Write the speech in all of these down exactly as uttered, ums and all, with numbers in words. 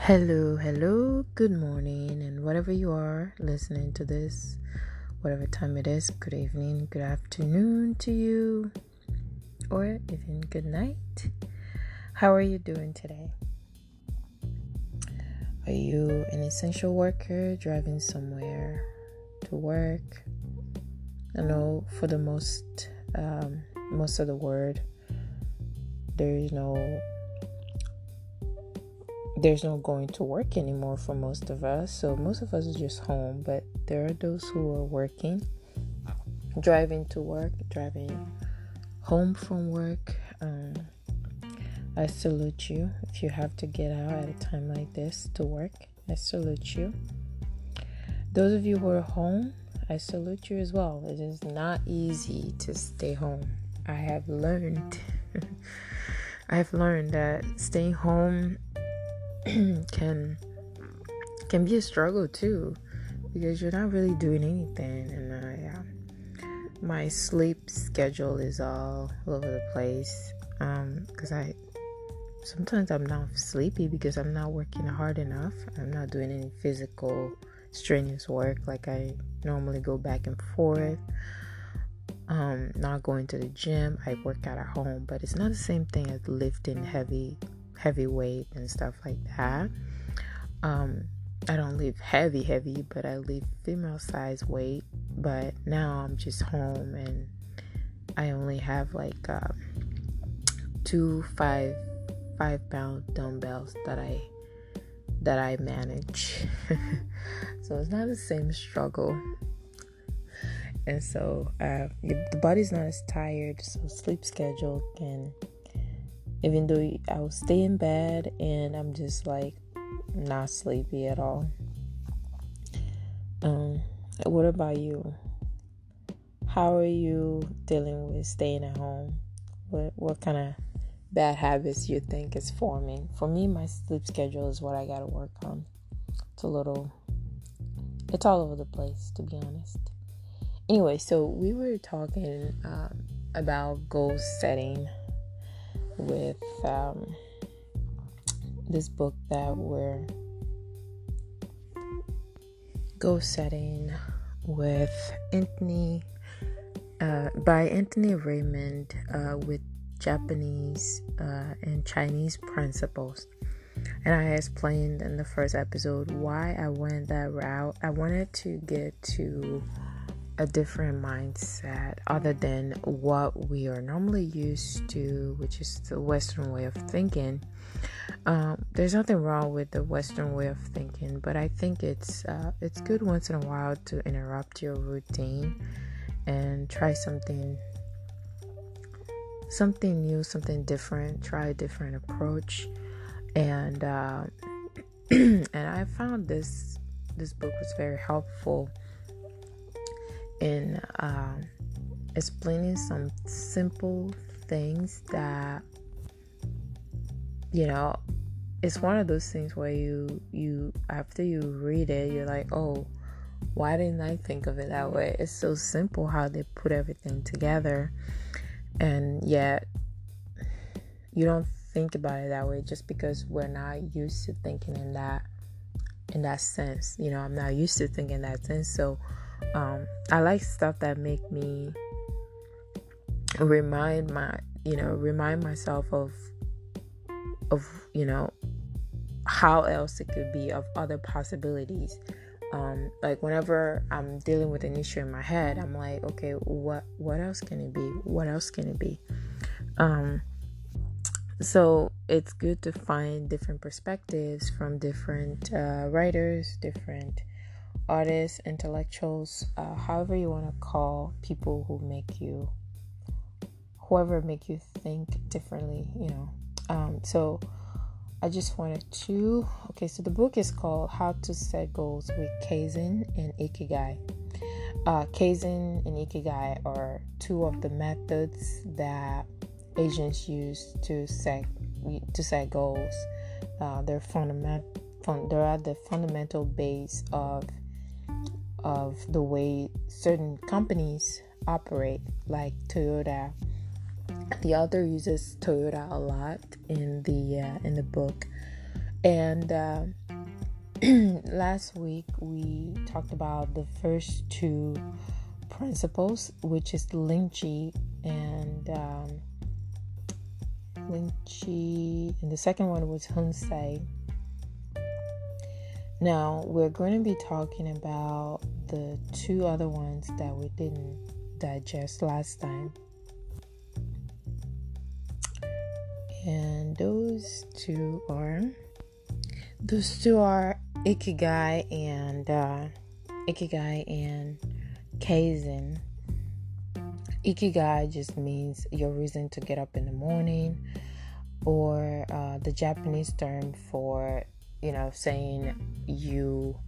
Hello, hello, good morning, and whatever you are listening to this, whatever time it is, good evening, good afternoon to you, or even good night. How are you doing today? Are you an essential worker driving somewhere to work? I know for the most, um, most of the word, there is no There's no going to work anymore for most of us. So most of us are just home, but there are those who are working, driving to work, driving home from work. Um, I salute you. If you have to get out at a time like this to work, I salute you. Those of you who are home, I salute you as well. It is not easy to stay home. I have learned, I have learned that staying home can can be a struggle too, because you're not really doing anything, and I, uh, my sleep schedule is all over the place. Um, because I sometimes I'm not sleepy because I'm not working hard enough. I'm not doing any physical, strenuous work like I normally go back and forth. Um, not going to the gym. I work out at home, but it's not the same thing as lifting heavy. heavy weight and stuff like that. Um, I don't lift heavy, heavy, but I lift female size weight. But now I'm just home and I only have like uh, two five five pound dumbbells that I that I manage. So it's not the same struggle. And so uh, the body's not as tired, so sleep schedule can. Even though I will stay in bed and I'm just like not sleepy at all. Um, what about you? How are you dealing with staying at home? What what kind of bad habits you think is forming? For me, my sleep schedule is what I gotta work on. It's a little, it's all over the place, to be honest. Anyway, so we were talking um, about goal setting with um, this book that we're goal setting with Anthony uh, by Anthony Raymond uh, with Japanese uh, and Chinese principles. And I explained in the first episode why I went that route. I wanted to get to a different mindset other than what we are normally used to, which is the Western way of thinking. Um, there's nothing wrong with the Western way of thinking, but I think it's uh, it's good once in a while to interrupt your routine and try something something new, something different. Try a different approach, and uh, and I found this this book was very helpful in um, explaining some simple things that, you know, it's one of those things where you you after you read it, you're like, oh, why didn't I think of it that way? It's so simple how they put everything together, and yet you don't think about it that way just because we're not used to thinking in that in that sense. You know, I'm not used to thinking in that sense, so Um, I like stuff that make me remind my, you know, remind myself of, of, you know, how else it could be, of other possibilities. Um, like whenever I'm dealing with an issue in my head, I'm like, okay, what, what else can it be? What else can it be? Um, so it's good to find different perspectives from different uh, writers, different artists, intellectuals, uh, however you want to call people who make you, whoever make you think differently, you know. Um, so I just wanted to, okay, so the book is called How to Set Goals with Kaizen and Ikigai. Uh, Kaizen and Ikigai are two of the methods that Asians use to set to set goals. Uh, they're fundamental. Fun, they're at the fundamental base of of the way certain companies operate, like Toyota. The author uses Toyota a lot in the uh, in the book, And uh, last week we talked about the first two principles, which is Lin-Chi and um, Lin-Chi, and the second one was Hun-Sei. Now we're going to be talking about the two other ones that we didn't digest last time, and those two are those two are Ikigai and uh, Ikigai and Kaizen. Ikigai just means your reason to get up in the morning, or uh, the Japanese term for, you know, saying you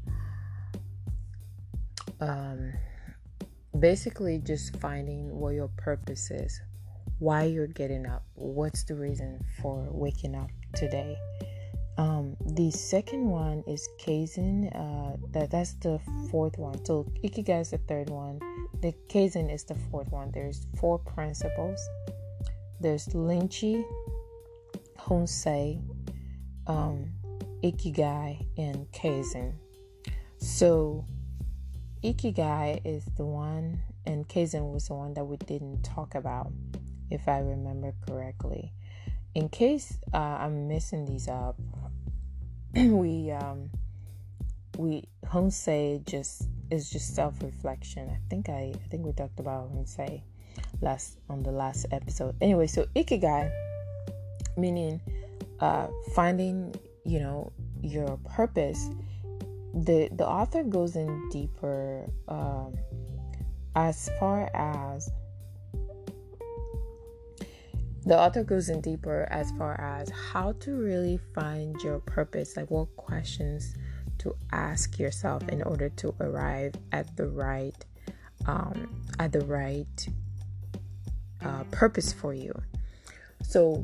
um, basically just finding what your purpose is, why you're getting up, what's the reason for waking up today. Um, the second one is Kaizen. Uh, that that's the fourth one. So Ikigai is the third one. The Kaizen is the fourth one. There's four principles. There's Lin-Chi, Hun-Sei, um, Ikigai, and Kaizen. So Ikigai is the one, and Kaizen was the one that we didn't talk about, if I remember correctly. In case uh, I'm messing these up, we um we Hun-Sei just is just self-reflection. I think I I think we talked about Hun-Sei last on the last episode. Anyway, so Ikigai, meaning uh finding, you know, your purpose. The the author goes in deeper um as far as The author goes in deeper as far as how to really find your purpose, like what questions to ask yourself in order to arrive at the right, um, at the right uh, purpose for you. So,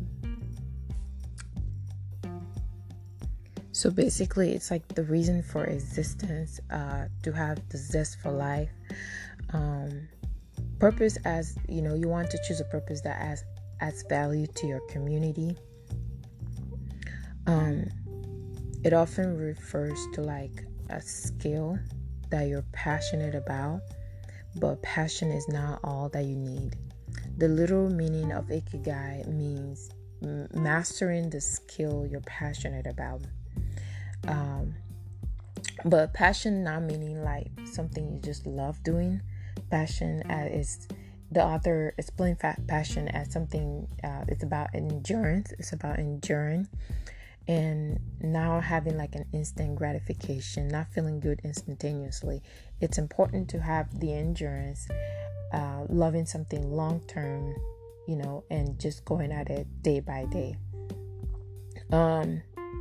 so basically, it's like the reason for existence, uh, to have the zest for life. Um, purpose, as you know, you want to choose a purpose that has adds value to your community. Um, it often refers to like a skill that you're passionate about, but passion is not all that you need. The literal meaning of Ikigai means m- mastering the skill you're passionate about. Um, but passion not meaning like something you just love doing. Passion uh, is The author explained passion as something, uh, it's about endurance. It's about enduring and now having like an instant gratification, not feeling good instantaneously. It's important to have the endurance, uh, loving something long term, you know, and just going at it day by day. Um,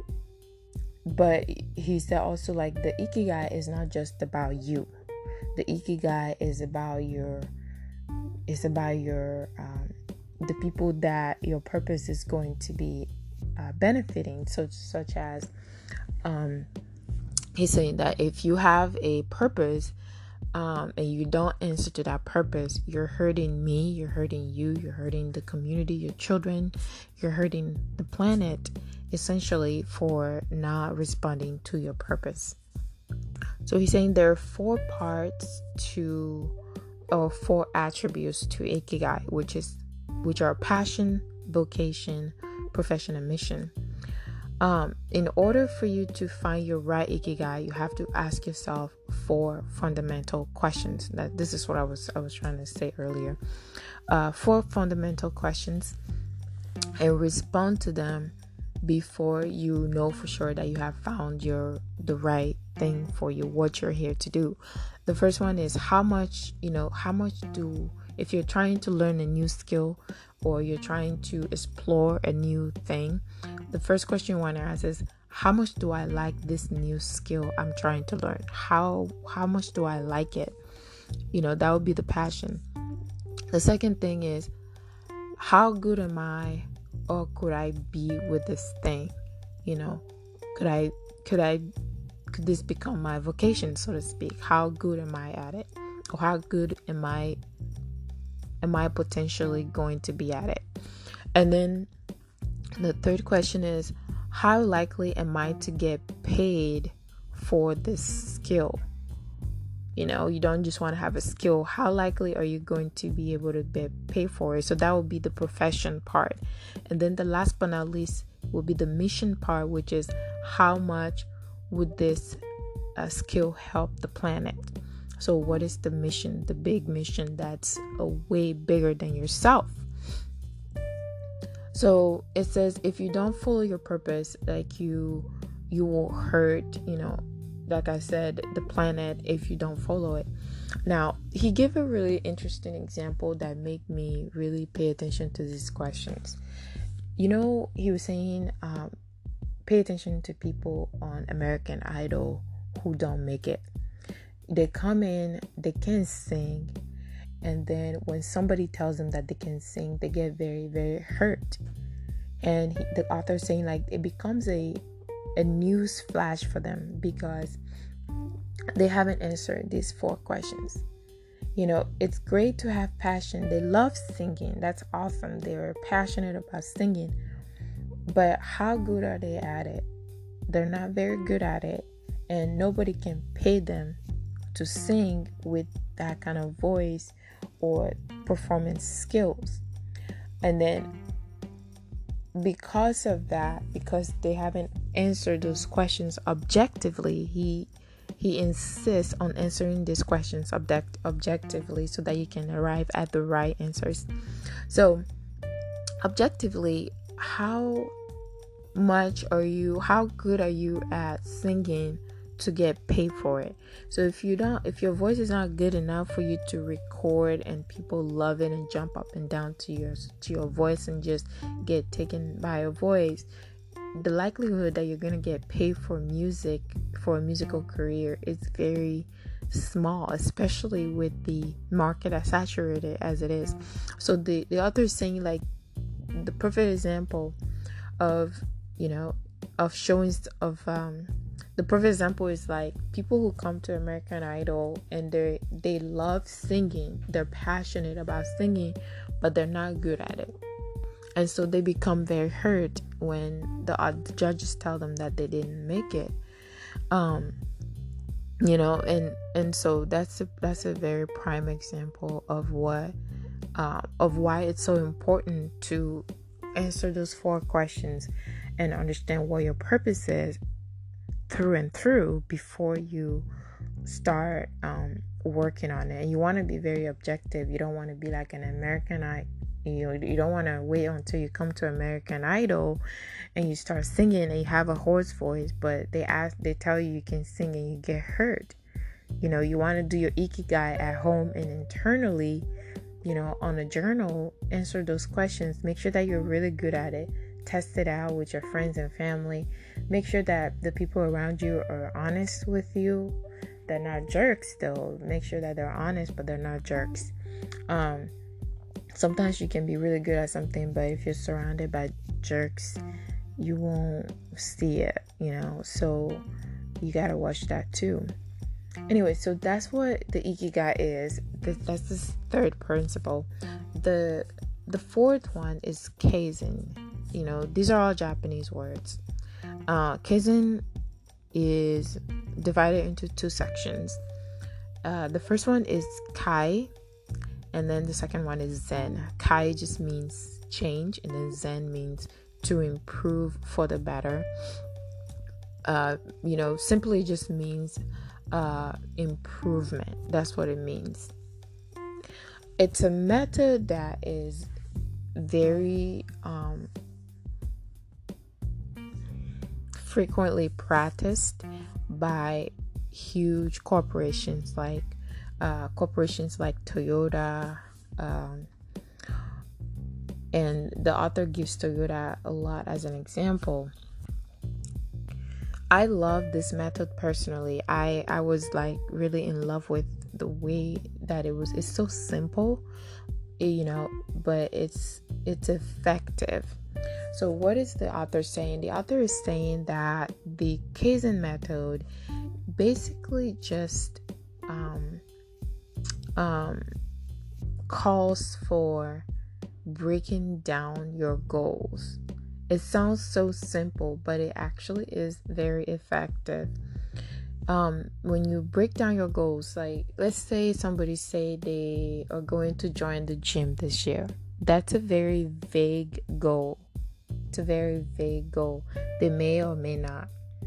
but he said also like the Ikigai is not just about you. The Ikigai is about your It's about your um, the people that your purpose is going to be uh, benefiting, such such as um, he's saying that if you have a purpose um, and you don't answer to that purpose, you're hurting me, you're hurting you, you're hurting the community, your children, you're hurting the planet, essentially, for not responding to your purpose. So he's saying there are four parts to or four attributes to Ikigai, which is which are passion, vocation, profession, and mission. Um, in order for you to find your right Ikigai, you have to ask yourself four fundamental questions. That this is what I was I was trying to say earlier. Uh, four fundamental questions, and respond to them before you know for sure that you have found your the right thing for you, what you're here to do. The first one is how much, you know, how much do, if you're trying to learn a new skill or you're trying to explore a new thing, the first question you want to ask is, how much do I like this new skill I'm trying to learn? How, how much do I like it? You know, that would be the passion. The second thing is, how good am I or could I be with this thing? You know, could I, could I, could this become my vocation, so to speak? How good am I at it? Or how good am I, am I potentially going to be at it? And then the third question is, how likely am I to get paid for this skill? You know, you don't just want to have a skill. How likely are you going to be able to be paid for it? So that would be the profession part. And then the last but not least will be the mission part, which is how much would this uh, skill help the planet? So what is the mission, the big mission that's a way bigger than yourself? So it says if you don't follow your purpose, like you, you will hurt, you know, like I said, the planet if you don't follow it. Now, he gave a really interesting example that made me really pay attention to these questions. You know, he was saying, um, pay attention to people on American Idol who don't make it. They come in, they can sing, and then when somebody tells them that they can sing, they get very, very hurt. And he, the author is saying, like, it becomes a a news flash for them because they haven't answered these four questions. You know, it's great to have passion. They love singing. That's awesome. They're passionate about singing. But how good are they at it? They're not very good at it. And nobody can pay them to sing with that kind of voice or performance skills. And then because of that, because they haven't answered those questions objectively, he he insists on answering these questions object, objectively so that you can arrive at the right answers. So objectively, how much are you, how good are you at singing to get paid for it? So if you don't, if your voice is not good enough for you to record and people love it and jump up and down to your to your voice and just get taken by your voice, the likelihood that you're going to get paid for music, for a musical career, is very small, especially with the market as saturated as it is. So the the author is saying, like, the perfect example of, you know, of showings of um the perfect example is like people who come to American Idol and they they love singing, they're passionate about singing, but they're not good at it, and so they become very hurt when the, uh, the judges tell them that they didn't make it. Um, you know, and and so that's a that's a very prime example of what uh, of why it's so important to answer those four questions and understand what your purpose is through and through before you start um, working on it. And you want to be very objective. You don't want to be like an American Idol. You know, you don't want to wait until you come to American Idol and you start singing and you have a hoarse voice, but they ask, they tell you you can sing and you get hurt. You know, you want to do your ikigai at home and internally, you know, on a journal, answer those questions. Make sure that you're really good at it. Test it out with your friends and family. Make sure that the people around you are honest with you. They're not jerks though. Make sure that they're honest, but they're not jerks. Um, sometimes you can be really good at something, but if you're surrounded by jerks, you won't see it, you know. So you gotta watch that too. Anyway, so that's what the ikigai is. That's the third principle. The the fourth one is kaizen. You know, these are all Japanese words. Uh, kaizen is divided into two sections. Uh, the first one is kai, and then the second one is zen. Kai just means change, and then zen means to improve for the better. Uh, you know, simply just means uh, improvement. That's what it means. It's a method that is very um, frequently practiced by huge corporations like uh, corporations like Toyota, um, and the author gives Toyota a lot as an example. I love this method personally. I, I was like really in love with the way that it was. It's so simple, you know, but it's it's effective. So what is the author saying? The author is saying that the Kaizen method basically just um, um, calls for breaking down your goals. It sounds so simple, but it actually is very effective. Um, when you break down your goals, like let's say somebody say they are going to join the gym this year. That's a very vague goal. It's a very vague goal. They may or may not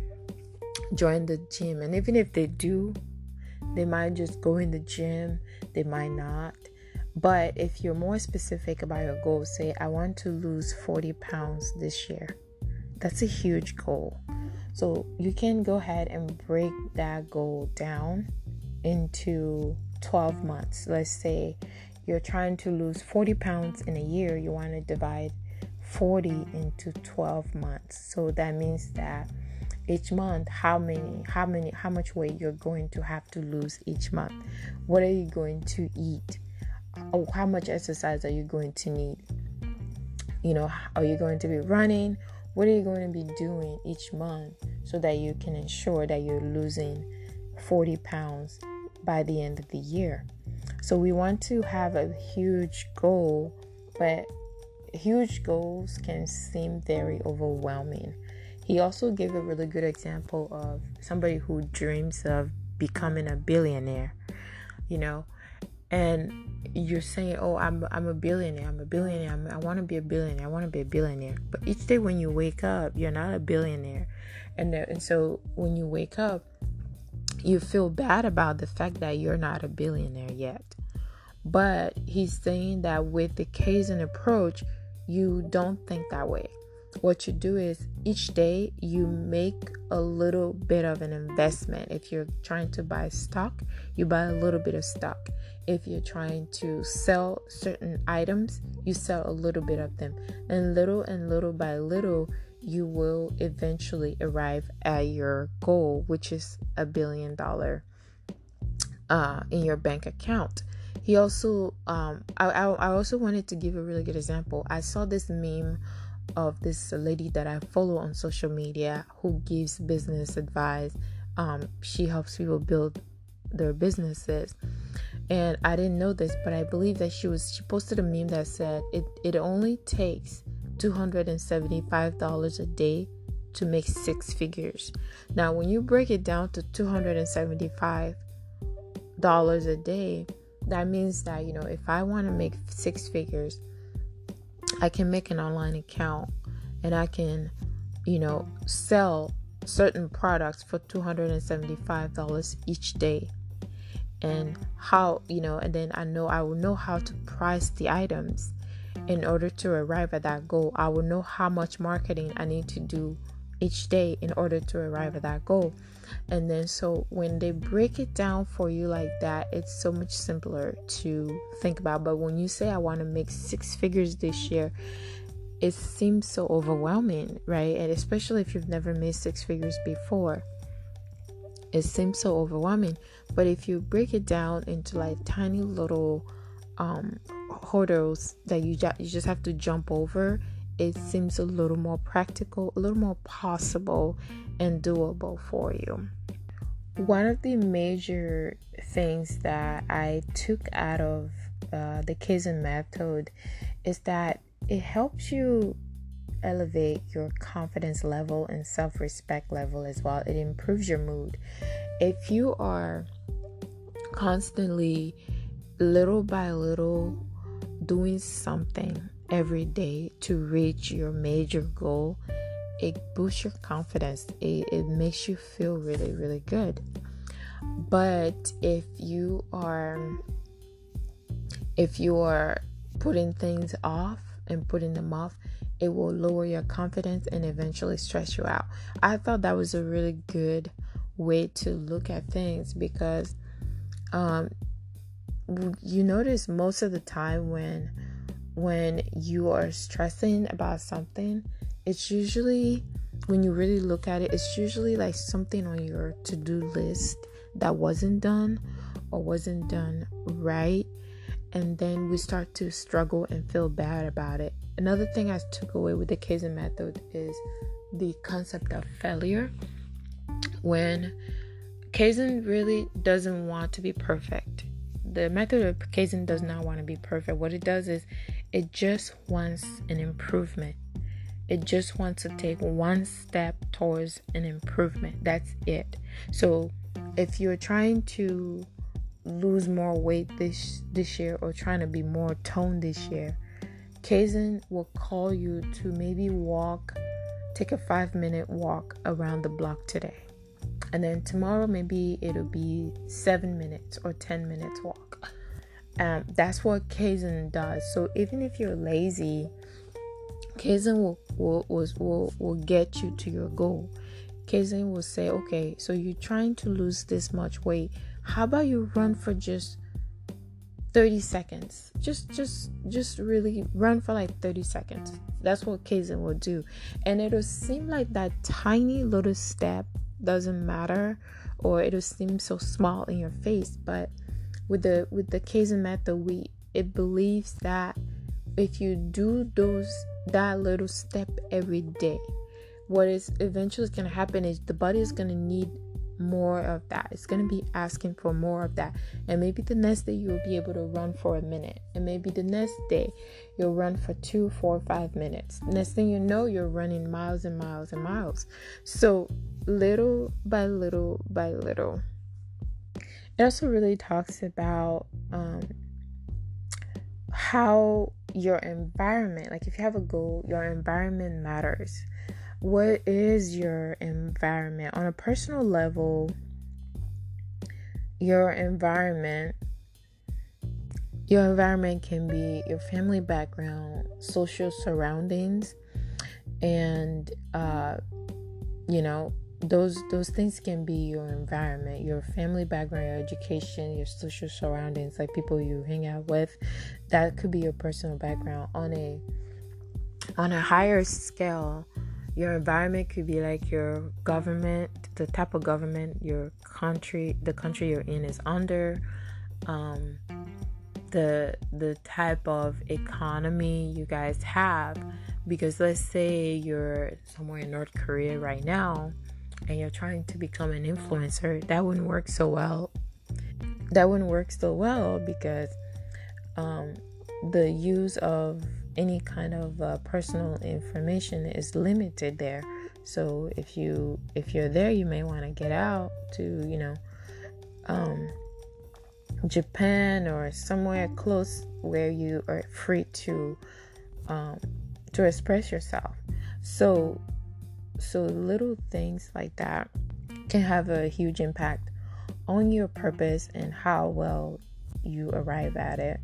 join the gym, and even if they do, they might just go in the gym, they might not. But if you're more specific about your goal, say I want to lose forty pounds this year, that's a huge goal. So you can go ahead and break that goal down into twelve months. Let's say you're trying to lose forty pounds in a year. You want to divide forty into twelve months. So that means that each month, how many, how many, how much weight you're going to have to lose each month. What are you going to eat? Oh, how much exercise are you going to need? You know, are you going to be running? What are you going to be doing each month so that you can ensure that you're losing forty pounds by the end of the year? So we want to have a huge goal, but huge goals can seem very overwhelming. He also gave a really good example of somebody who dreams of becoming a billionaire, you know, and you're saying, oh, I'm I'm a billionaire, I'm a billionaire, I'm, I want to be a billionaire, I want to be a billionaire. But each day when you wake up, you're not a billionaire. And, there, and so when you wake up, you feel bad about the fact that you're not a billionaire yet. But he's saying that with the Kaizen approach, you don't think that way. What you do is each day you make a little bit of an investment. If you're trying to buy stock, you buy a little bit of stock. If you're trying to sell certain items, you sell a little bit of them. And little and little by little, you will eventually arrive at your goal, which is a billion dollar uh, in your bank account. He also, um, I, I, I also wanted to give a really good example. I saw this meme of this lady that I follow on social media who gives business advice. Um, she helps people build their businesses. And I didn't know this, but I believe that she was she posted a meme that said it, it only takes two hundred seventy-five dollars a day to make six figures. Now, when you break it down to two hundred seventy-five dollars a day, that means that, you know, if I want to make six figures, I can make an online account and I can, you know, sell certain products for two hundred seventy-five dollars each day. And how, you know, and then I know I will know how to price the items in order to arrive at that goal. I will know how much marketing I need to do each day in order to arrive at that goal. And then so when they break it down for you like that, it's so much simpler to think about. But when you say I want to make six figures this year, it seems so overwhelming, right? And especially if you've never made six figures before, it seems so overwhelming. But if you break it down into like tiny little um hurdles that you, ju- you just have to jump over, it seems a little more practical, a little more possible and doable for you. One of the major things that I took out of uh, the Kaizen method is that it helps you elevate your confidence level and self-respect level as well. It improves your mood. If you are constantly, little by little, doing something every day to reach your major goal, it boosts your confidence. It, it makes you feel really, really good. But if you are if you are putting things off and putting them off, it will lower your confidence and eventually stress you out. I thought that was a really good way to look at things because um, you notice most of the time when when you are stressing about something, it's usually, when you really look at it, it's usually like something on your to-do list that wasn't done or wasn't done right. And then we start to struggle and feel bad about it. Another thing I took away with the Kaizen method is the concept of failure. When Kaizen really doesn't want to be perfect. The method of Kaizen does not want to be perfect. What it does is it just wants an improvement. It just wants to take one step towards an improvement. That's it. So if you're trying to lose more weight this this year, or trying to be more toned this year, Kaizen will call you to maybe walk, take a five minute walk around the block today. And then tomorrow, maybe it'll be seven minutes or ten minutes walk. Um, that's what Kaizen does. So even if you're lazy, Kaizen will, will, will, will, will get you to your goal. Kaizen will say, okay, so you're trying to lose this much weight. How about you run for just thirty seconds? Just, just, just really run for like thirty seconds. That's what Kaizen will do. And it'll seem like that tiny little step doesn't matter, or it'll seem so small in your face. But with the, with the Kaizen method, we, it believes that if you do those, that little step every day, what is eventually going to happen is the body is going to need more of that. It's going to be asking for more of that. And maybe the next day you'll be able to run for a minute, and maybe the next day you'll run for two, four, five minutes. Next thing you know, you're running miles and miles and miles. So little by little by little. It also really talks about um, how your environment, like if you have a goal, your environment matters. What is your environment? On a personal level, your environment, your environment can be your family background, social surroundings, and uh, you know, those those things can be your environment, your family background, your education, your social surroundings, like people you hang out with. That could be your personal background. On a on a higher scale, your environment could be like your government, the type of government your country, the country you're in is under, um, the the type of economy you guys have. Because let's say you're somewhere in North Korea right now, and you're trying to become an influencer, that wouldn't work so well. That wouldn't work so well because um, the use of any kind of uh, personal information is limited there. So if you if you're there, you may want to get out to, you know, um, Japan or somewhere close where you are free to um, to express yourself. So so little things like that can have a huge impact on your purpose and how well you arrive at it.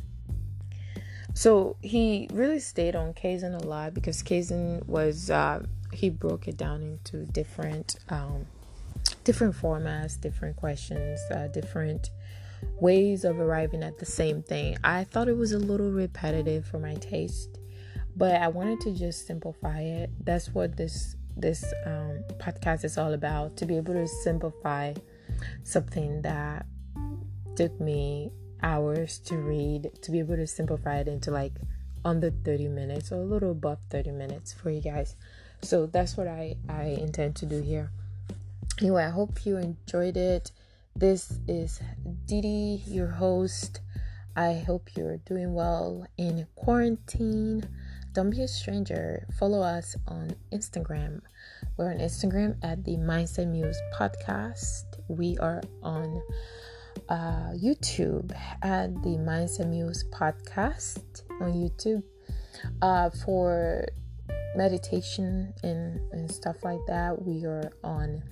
So he really stayed on Kaizen a lot because Kaizen was uh, he broke it down into different um, different formats, different questions, uh, different ways of arriving at the same thing. I thought it was a little repetitive for my taste, but I wanted to just simplify it. That's what this this um, podcast is all about, to be able to simplify something that took me hours to read, to be able to simplify it into like under thirty minutes or a little above thirty minutes for you guys. So that's what I, I intend to do here. Anyway, I hope you enjoyed it. This is Didi, your host. I hope you're doing well in quarantine. Don't be a stranger. Follow us on Instagram. We're on Instagram at the Mindset Muse Podcast. We are on uh, YouTube at the Mindset Muse Podcast on YouTube uh, for meditation and, and stuff like that. We are on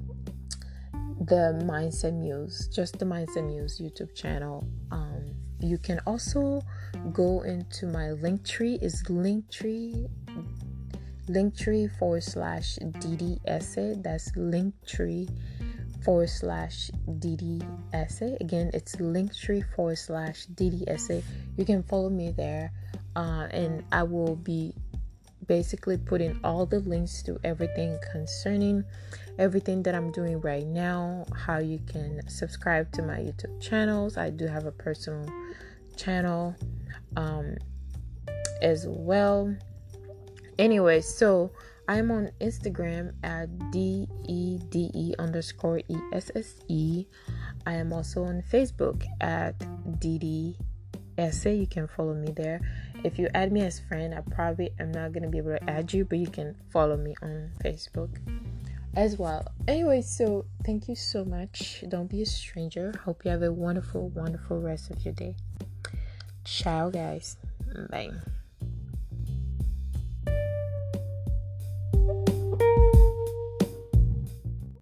the Mindset Muse, just the Mindset Muse YouTube channel. Um, you can also go into my Linktree. Is Linktree Linktree forward slash Didi Essay. That's Linktree forward slash Didi Essay. Again, it's Linktree forward slash Didi Essay. You can follow me there, uh, and I will be basically putting all the links to everything concerning everything that I'm doing right now, how you can subscribe to my YouTube channels. I do have a personal channel um, as well. Anyway, so I'm on Instagram at D E D E underscore E S S E. I am also on Facebook at D D Essay. You can follow me there. If you add me as friend, I probably am not gonna be able to add you, but you can follow me on Facebook as well. Anyway, so thank you so much. Don't be a stranger. Hope you have a wonderful, wonderful rest of your day. Ciao, guys. Bye.